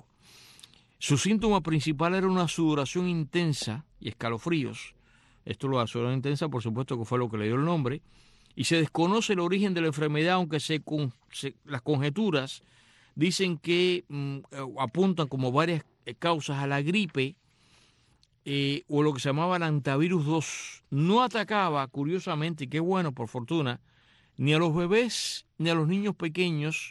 Su síntoma principal era una sudoración intensa y escalofríos. Esto, lo de la sudoración intensa, por supuesto que fue lo que le dio el nombre, y se desconoce el origen de la enfermedad, aunque se, se, las conjeturas dicen que mm, apuntan como varias causas a la gripe eh, o lo que se llamaba el antivirus dos. No atacaba, curiosamente, y qué bueno, por fortuna, ni a los bebés ni a los niños pequeños,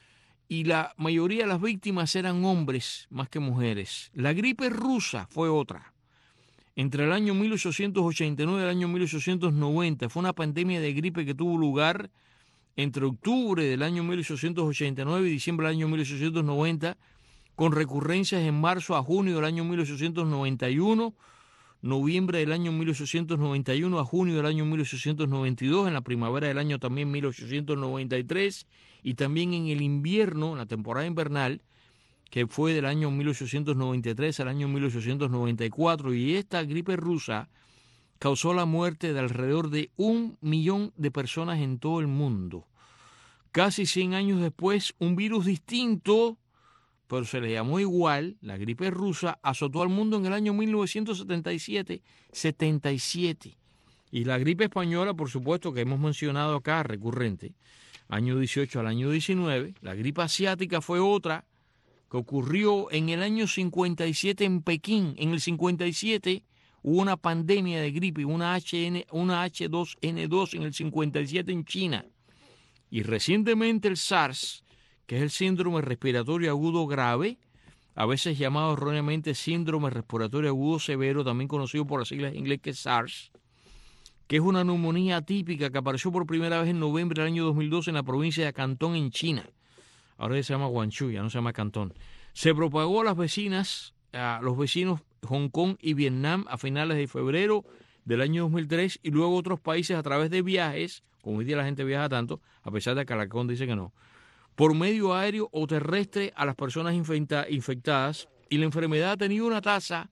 y la mayoría de las víctimas eran hombres más que mujeres. La gripe rusa fue otra. Entre el año mil ochocientos ochenta y nueve y el año mil ochocientos noventa fue una pandemia de gripe que tuvo lugar entre octubre del año mil ochocientos ochenta y nueve y diciembre del año mil ochocientos noventa, con recurrencias en marzo a junio del año mil ochocientos noventa y uno, noviembre del año mil ochocientos noventa y uno a junio del año mil ochocientos noventa y dos, en la primavera del año también mil ochocientos noventa y tres, y también en el invierno, en la temporada invernal, que fue del año mil ochocientos noventa y tres al año mil ochocientos noventa y cuatro, y esta gripe rusa causó la muerte de alrededor de un millón de personas en todo el mundo. Casi cien años después, un virus distinto, pero se le llamó igual, la gripe rusa, azotó al mundo en el año mil novecientos setenta y siete. setenta y siete. Y la gripe española, por supuesto, que hemos mencionado acá, recurrente, año dieciocho al año diecinueve. La gripe asiática fue otra, que ocurrió en el año cincuenta y siete en Pekín. En el cincuenta y siete hubo una pandemia de gripe, una, H N, una H dos N dos en el cincuenta y siete en China. Y recientemente el SARS, que es el síndrome respiratorio agudo grave, a veces llamado erróneamente síndrome respiratorio agudo severo, también conocido por las siglas en inglés que es SARS, que es una neumonía atípica que apareció por primera vez en noviembre del año dos mil doce en la provincia de Cantón, en China. Ahora ya se llama Guangzhou, ya no se llama Cantón. Se propagó a las vecinas, a los vecinos Hong Kong y Vietnam a finales de febrero del año dos mil tres, y luego otros países a través de viajes, como hoy día la gente viaja tanto, a pesar de que Calacón dice que no, por medio aéreo o terrestre a las personas infecta, infectadas, y la enfermedad ha tenido una tasa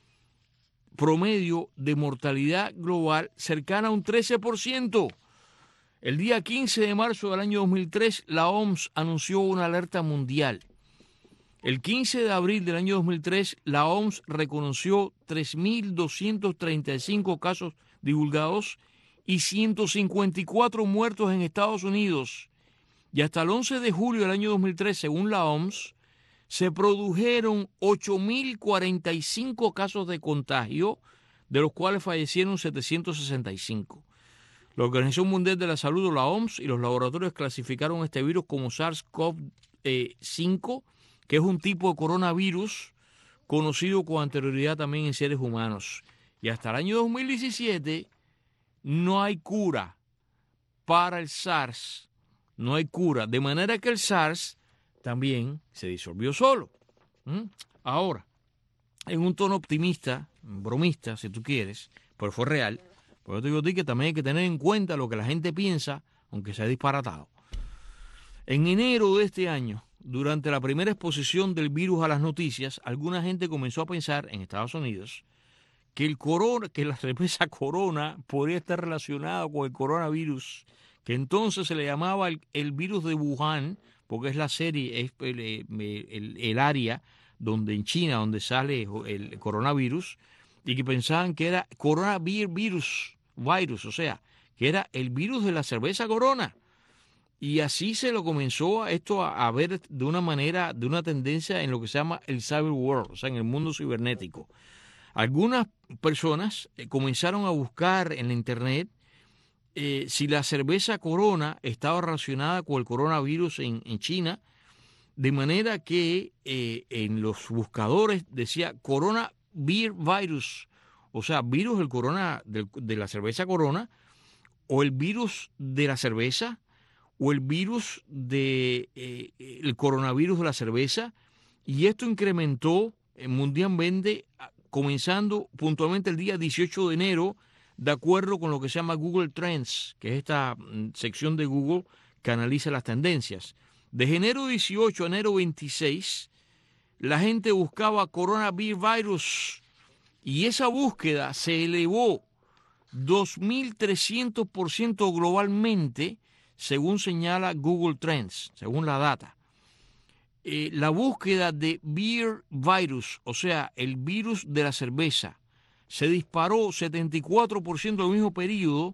promedio de mortalidad global cercana a un trece por ciento. El día quince de marzo del año dos mil tres, la O M S anunció una alerta mundial. El quince de abril del año dos mil tres, la O M S reconoció tres mil doscientos treinta y cinco casos divulgados y ciento cincuenta y cuatro muertos en Estados Unidos. Y hasta el once de julio del año dos mil tres, según la O M S, se produjeron ocho mil cuarenta y cinco casos de contagio, de los cuales fallecieron setecientos sesenta y cinco. La Organización Mundial de la Salud, o la O M S, y los laboratorios clasificaron este virus como SARS-CoV cinco, que es un tipo de coronavirus conocido con anterioridad también en seres humanos. Y hasta el año dos mil diecisiete no hay cura para el SARS. No hay cura. De manera que el SARS también se disolvió solo. ¿Mm? Ahora, en un tono optimista, bromista, si tú quieres, pero fue real, pues yo te digo a ti que también hay que tener en cuenta lo que la gente piensa, aunque sea disparatado. En enero de este año, durante la primera exposición del virus a las noticias, alguna gente comenzó a pensar en Estados Unidos que el corona, que la cerveza Corona podría estar relacionada con el coronavirus, que entonces se le llamaba el, el virus de Wuhan, porque es la serie, es el, el, el área donde en China donde sale el coronavirus, y que pensaban que era coronavirus, virus, o sea, que era el virus de la cerveza Corona. Y así se lo comenzó a esto a, a ver de una manera, de una tendencia en lo que se llama el cyber world, o sea, en el mundo cibernético. Algunas personas eh, comenzaron a buscar en la internet eh, si la cerveza Corona estaba relacionada con el coronavirus en, en China, de manera que eh, en los buscadores decía Corona Beer Virus, o sea, virus del corona, del, de la cerveza Corona, o el virus de la cerveza, o el virus de eh, el coronavirus de la cerveza, y esto incrementó eh, mundialmente, comenzando puntualmente el día dieciocho de enero, de acuerdo con lo que se llama Google Trends, que es esta mm, sección de Google que analiza las tendencias. De enero dieciocho a enero veintiséis, la gente buscaba coronavirus y esa búsqueda se elevó dos mil trescientos por ciento globalmente, según señala Google Trends, según la data. Eh, la búsqueda de beer virus, o sea, el virus de la cerveza, se disparó setenta y cuatro por ciento en el mismo periodo,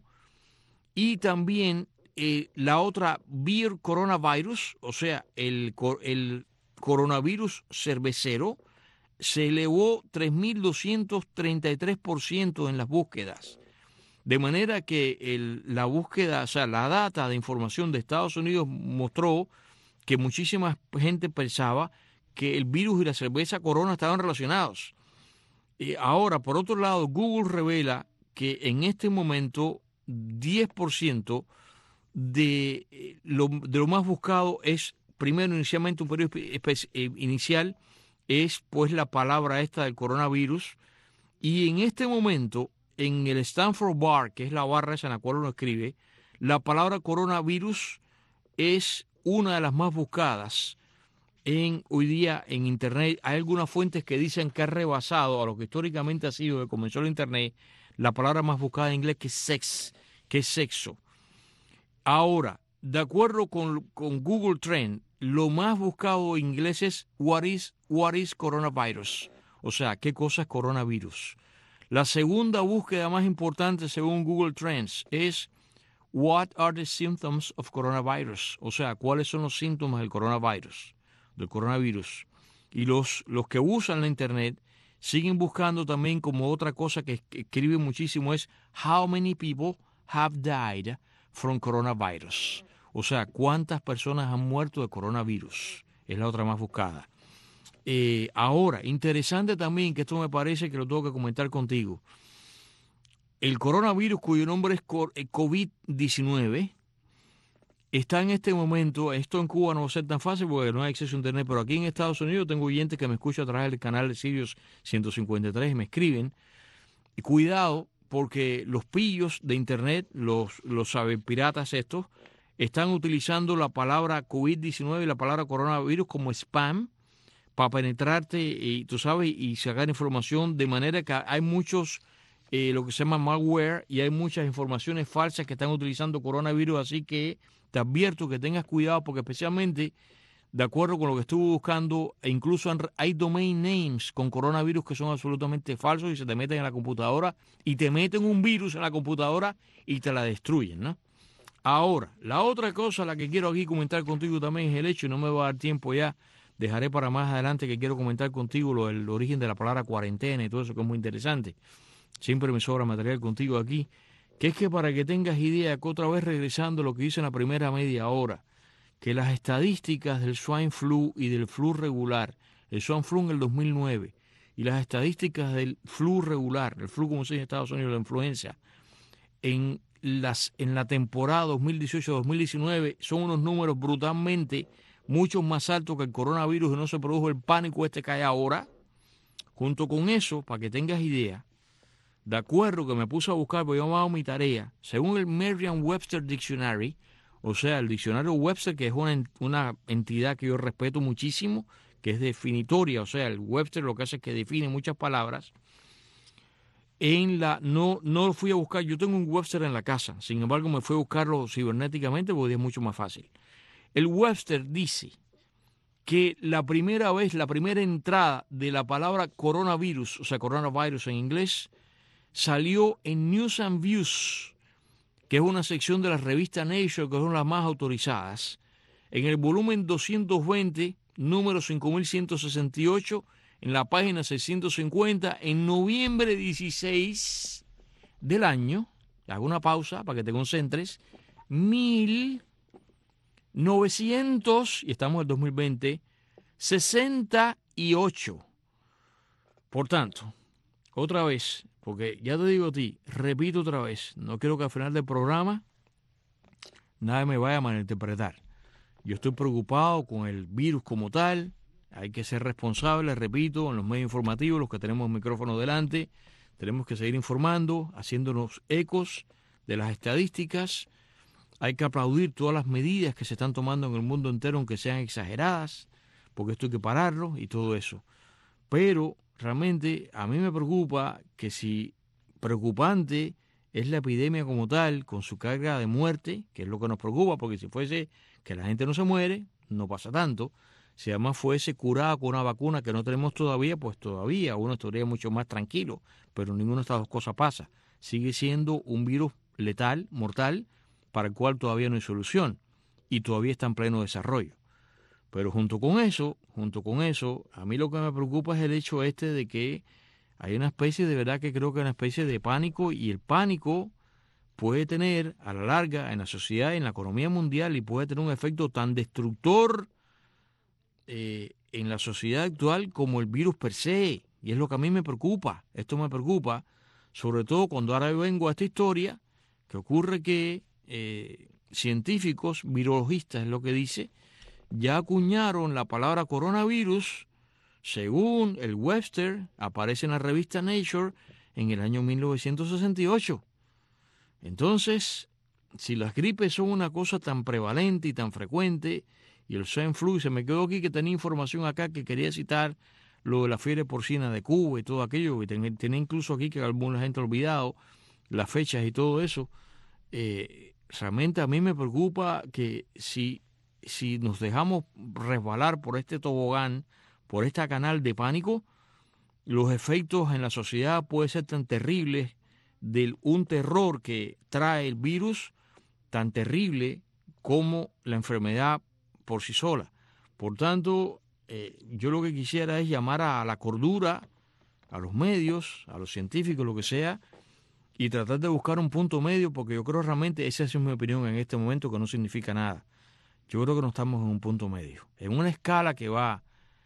y también eh, la otra beer coronavirus, o sea, el, el coronavirus cervecero, se elevó tres mil doscientos treinta y tres por ciento en las búsquedas. De manera que el, la búsqueda, o sea, la data de información de Estados Unidos mostró que muchísima gente pensaba que el virus y la cerveza Corona estaban relacionados. Eh, ahora, por otro lado, Google revela que en este momento diez por ciento de, eh, lo, de lo más buscado es, primero, inicialmente un periodo espe- eh, inicial, es pues la palabra esta del coronavirus, y en este momento, en el Stanford Bar, que es la barra esa en la cual uno escribe, la palabra coronavirus es una de las más buscadas en hoy día en Internet. Hay algunas fuentes que dicen que ha rebasado a lo que históricamente ha sido, que comenzó el Internet, la palabra más buscada en inglés, que es sex, que es sexo. Ahora, de acuerdo con, con Google Trend, lo más buscado en inglés es what is, what is coronavirus, o sea, ¿qué cosa es coronavirus? La segunda búsqueda más importante según Google Trends es what are the symptoms of coronavirus, o sea, ¿cuáles son los síntomas del coronavirus? del coronavirus. Y los, los que usan la Internet siguen buscando también, como otra cosa que escriben muchísimo, es how many people have died from coronavirus. O sea, ¿cuántas personas han muerto de coronavirus? Es la otra más buscada. Eh, ahora, interesante también, que esto me parece que lo tengo que comentar contigo. El coronavirus, cuyo nombre es COVID diecinueve, está en este momento, esto en Cuba no va a ser tan fácil porque no hay acceso a Internet, pero aquí en Estados Unidos tengo oyentes que me escuchan a través del canal de Sirius ciento cincuenta y tres y me escriben. Y cuidado, porque los pillos de Internet, los, los sabepiratas estos, están utilizando la palabra COVID diecinueve y la palabra coronavirus como spam para penetrarte y, tú sabes, y sacar información, de manera que hay muchos, eh, lo que se llama malware, y hay muchas informaciones falsas que están utilizando coronavirus, así que te advierto que tengas cuidado, porque especialmente, de acuerdo con lo que estuve buscando, e incluso hay domain names con coronavirus que son absolutamente falsos y se te meten en la computadora y te meten un virus en la computadora y te la destruyen, ¿no? Ahora, la otra cosa, la que quiero aquí comentar contigo también es el hecho, y no me va a dar tiempo ya, dejaré para más adelante que quiero comentar contigo lo del origen de la palabra cuarentena y todo eso, que es muy interesante. Siempre me sobra material contigo aquí, que es que para que tengas idea, que otra vez regresando a lo que hice en la primera media hora, que las estadísticas del swine flu y del flu regular, el swine flu en el dos mil nueve, y las estadísticas del flu regular, el flu como se dice en Estados Unidos, la influenza, en, las, en la temporada dos mil dieciocho dos mil diecinueve son unos números brutalmente mucho más altos que el coronavirus, y no se produjo el pánico este que hay ahora. Junto con eso, para que tengas idea, de acuerdo que me puse a buscar, porque yo me hago mi tarea, según el Merriam-Webster Dictionary, o sea, el diccionario Webster, que es una, una entidad que yo respeto muchísimo, que es definitoria, o sea, el Webster lo que hace es que define muchas palabras. En la, no, no lo fui a buscar, yo tengo un Webster en la casa, sin embargo me fui a buscarlo cibernéticamente porque es mucho más fácil. El Webster dice que la primera vez, la primera entrada de la palabra coronavirus, o sea, coronavirus en inglés, salió en News and Views, que es una sección de la revista Nature, que son las más autorizadas, en el volumen doscientos veinte, número cinco mil ciento sesenta y ocho, en la página seiscientos cincuenta, en noviembre dieciséis del año hago una pausa para que te concentres, mil novecientos, y estamos en el dos mil veinte, sesenta y ocho. Por tanto, otra vez, porque ya te digo a ti, repito otra vez, no quiero que al final del programa nadie me vaya a malinterpretar. Yo estoy preocupado con el virus como tal, hay que ser responsables, repito, en los medios informativos, los que tenemos el micrófono delante, tenemos que seguir informando, haciéndonos ecos de las estadísticas. Hay que aplaudir todas las medidas que se están tomando en el mundo entero, aunque sean exageradas, porque esto hay que pararlo y todo eso. Pero realmente a mí me preocupa que si preocupante es la epidemia como tal, con su carga de muerte, que es lo que nos preocupa, porque si fuese que la gente no se muere, no pasa tanto. Si además fuese curada con una vacuna que no tenemos todavía, pues todavía uno estaría mucho más tranquilo, pero ninguna de estas dos cosas pasa. Sigue siendo un virus letal, mortal, para el cual todavía no hay solución y todavía está en pleno desarrollo. Pero junto con eso, junto con eso, a mí lo que me preocupa es el hecho este de que hay una especie, de verdad que creo que hay una especie de pánico, y el pánico puede tener a la larga en la sociedad, en la economía mundial, y puede tener un efecto tan destructor eh, en la sociedad actual como el virus per se. Y es lo que a mí me preocupa. Esto me preocupa, sobre todo cuando ahora vengo a esta historia, que ocurre que eh, científicos, virologistas es lo que dice, ya acuñaron la palabra coronavirus, según el Webster, aparece en la revista Nature en el año mil novecientos sesenta y ocho. Entonces, si las gripes son una cosa tan prevalente y tan frecuente, y el swine flu, se me quedó aquí que tenía información acá que quería citar, lo de la fiebre porcina de Cuba y todo aquello, que tenía, tenía incluso aquí que alguna gente ha olvidado las fechas y todo eso. Eh, realmente a mí me preocupa que si, si nos dejamos resbalar por este tobogán, por este canal de pánico, los efectos en la sociedad pueden ser tan terribles, de un terror que trae el virus, tan terrible como la enfermedad por sí sola. Por tanto, eh, yo lo que quisiera es llamar a la cordura, a los medios, a los científicos, lo que sea, y tratar de buscar un punto medio, porque yo creo realmente, esa es mi opinión en este momento, que no significa nada. Yo creo que no estamos en un punto medio. En una escala que va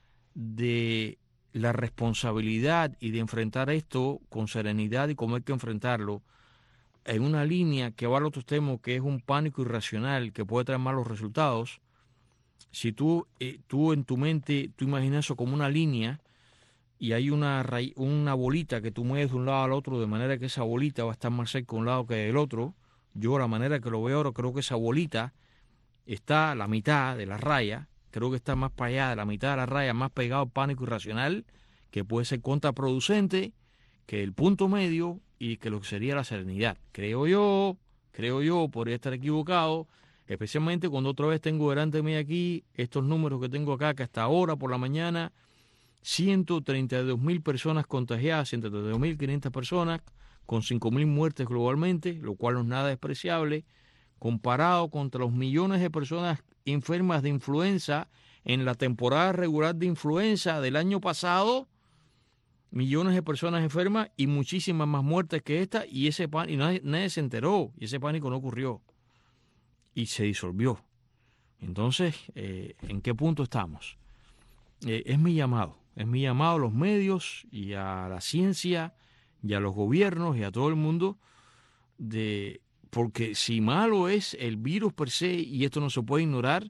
de la responsabilidad y de enfrentar esto con serenidad y cómo hay que enfrentarlo, en una línea que va al otro extremo, que es un pánico irracional que puede traer malos resultados. Si tú, eh, tú en tu mente, tú imaginas eso como una línea y hay una, una bolita que tú mueves de un lado al otro, de manera que esa bolita va a estar más cerca de un lado que del otro. Yo, la manera que lo veo ahora, creo que esa bolita está a la mitad de la raya. Creo que está más para allá de la mitad de la raya, más pegado al pánico irracional, que puede ser contraproducente que el punto medio y que lo que sería la serenidad. Creo yo, creo yo, podría estar equivocado, especialmente cuando otra vez tengo delante de mí aquí estos números que tengo acá, que hasta ahora por la mañana, ciento treinta y dos mil personas contagiadas, ciento treinta y dos mil quinientas personas, con cinco mil muertes globalmente, lo cual no es nada despreciable, comparado contra los millones de personas enfermas de influenza en la temporada regular de influenza del año pasado, millones de personas enfermas y muchísimas más muertes que esta, y ese pan, y nadie, nadie se enteró, y ese pánico no ocurrió y se disolvió. Entonces, eh, ¿en qué punto estamos? Eh, es mi llamado, es mi llamado a los medios y a la ciencia y a los gobiernos y a todo el mundo, de porque si malo es el virus per se, y esto no se puede ignorar,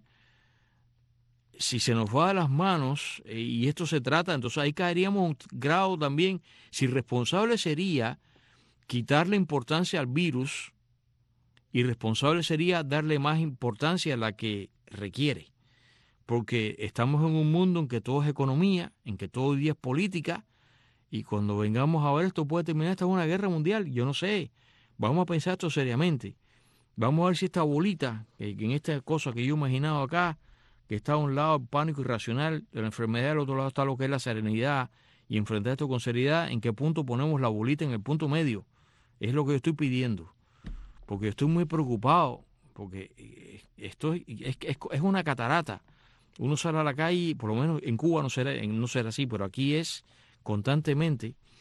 si se nos va de las manos, eh, y esto se trata, entonces ahí caeríamos un grado también, si responsable sería quitarle importancia al virus, y responsable sería darle más importancia a la que requiere, porque estamos en un mundo en que todo es economía, en que todo hoy día es política, y cuando vengamos a ver esto puede terminar esta una guerra mundial, yo no sé. Vamos a pensar esto seriamente. Vamos a ver si esta bolita, que en esta cosa que yo he imaginado acá, que está a un lado el pánico irracional de la enfermedad, al otro lado está lo que es la serenidad, y enfrentar esto con seriedad, ¿en qué punto ponemos la bolita? En el punto medio. Es lo que yo estoy pidiendo. Porque estoy muy preocupado, porque esto es, es, es una catarata. Uno sale a la calle, por lo menos en Cuba no será, no será así, pero aquí es constantemente,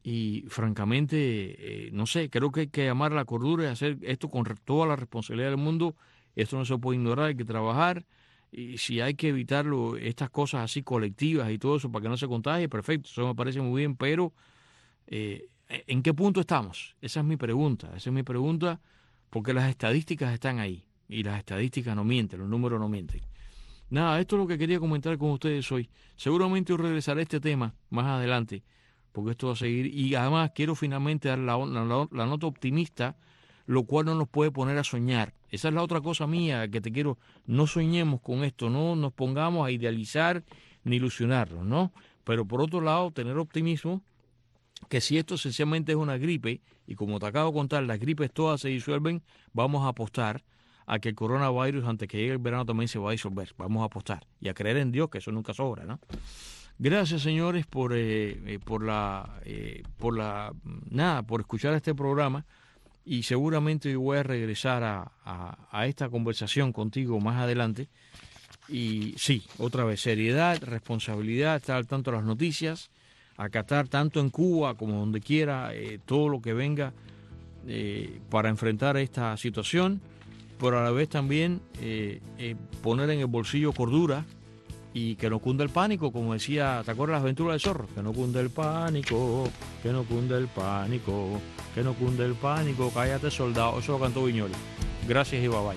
Y francamente, eh, no sé, creo que hay que llamar a la cordura y hacer esto con toda la responsabilidad del mundo. Esto no se puede ignorar, hay que trabajar. Y si hay que evitarlo, estas cosas así colectivas y todo eso para que no se contagie, perfecto, eso me parece muy bien, pero eh, ¿en qué punto estamos? Esa es mi pregunta, esa es mi pregunta, porque las estadísticas están ahí y las estadísticas no mienten, los números no mienten. Nada, esto es lo que quería comentar con ustedes hoy. Seguramente yo regresaré a este tema más adelante, porque esto va a seguir. Y además quiero finalmente dar la, la, la nota optimista, lo cual no nos puede poner a soñar. Esa es la otra cosa mía que te quiero. No soñemos con esto, no nos pongamos a idealizar ni ilusionarnos, ¿no? Pero por otro lado, tener optimismo, que si esto esencialmente es una gripe, y como te acabo de contar, las gripes todas se disuelven, vamos a apostar a que el coronavirus, antes que llegue el verano, también se va a disolver. Vamos a apostar y a creer en Dios, que eso nunca sobra, ¿no? Gracias, señores, por eh, eh, por la eh, por la nada, por escuchar este programa, y seguramente yo voy a regresar a, a, a esta conversación contigo más adelante. Y sí, otra vez, seriedad, responsabilidad, estar al tanto de las noticias, acatar tanto en Cuba como donde quiera eh, todo lo que venga eh, para enfrentar esta situación, pero a la vez también eh, eh, poner en el bolsillo cordura y que no cunda el pánico, como decía, ¿te acuerdas de las aventuras del zorro? Que no cunda el pánico, que no cunda el pánico, que no cunda el pánico, cállate soldado. Eso lo cantó Viñoles. Gracias y bye bye.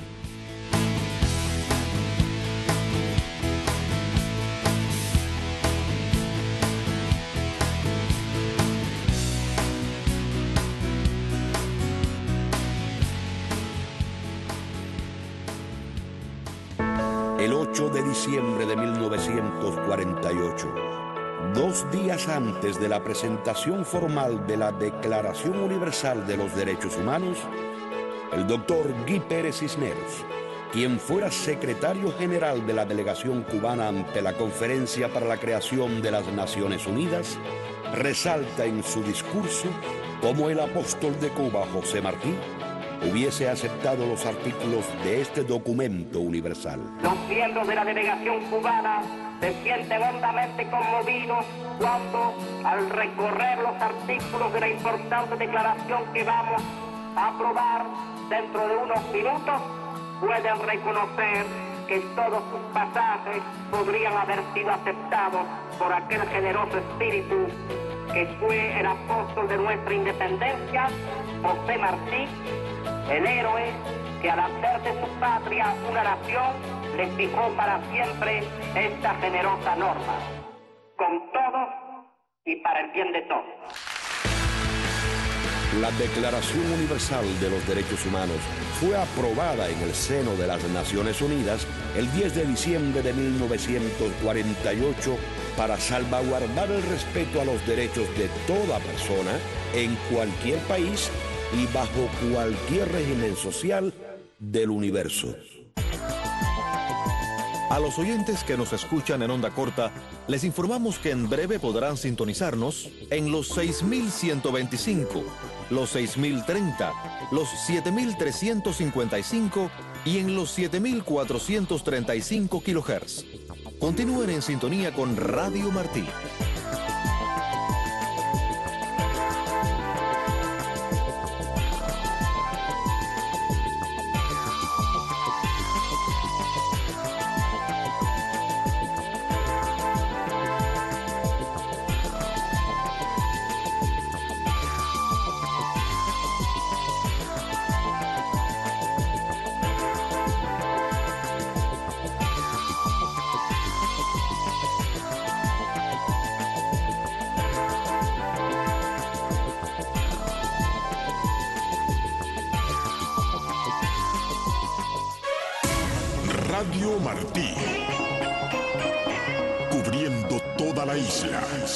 El ocho de diciembre de mil novecientos cuarenta y ocho, dos días antes de la presentación formal de la Declaración Universal de los Derechos Humanos, el doctor Guy Pérez Cisneros, quien fuera secretario general de la delegación cubana ante la Conferencia para la Creación de las Naciones Unidas, resalta en su discurso cómo el apóstol de Cuba, José Martí, hubiese aceptado los artículos de este documento universal. Los miembros de la delegación cubana se sienten hondamente conmovidos cuando, al recorrer los artículos de la importante declaración que vamos a aprobar dentro de unos minutos, pueden reconocer que todos sus pasajes podrían haber sido aceptados por aquel generoso espíritu que fue el apóstol de nuestra independencia, José Martí, el héroe que al hacer de su patria una nación le fijó para siempre esta generosa norma, con todos y para el bien de todos. La Declaración Universal de los Derechos Humanos fue aprobada en el seno de las Naciones Unidas el diez de diciembre de mil novecientos cuarenta y ocho para salvaguardar el respeto a los derechos de toda persona en cualquier país y bajo cualquier régimen social del universo. A los oyentes que nos escuchan en onda corta, les informamos que en breve podrán sintonizarnos en los seis mil ciento veinticinco, los seis mil treinta, los siete mil trescientos cincuenta y cinco y en los siete mil cuatrocientos treinta y cinco kilohertz. Continúen en sintonía con Radio Martí. Radio Martí, cubriendo toda la isla.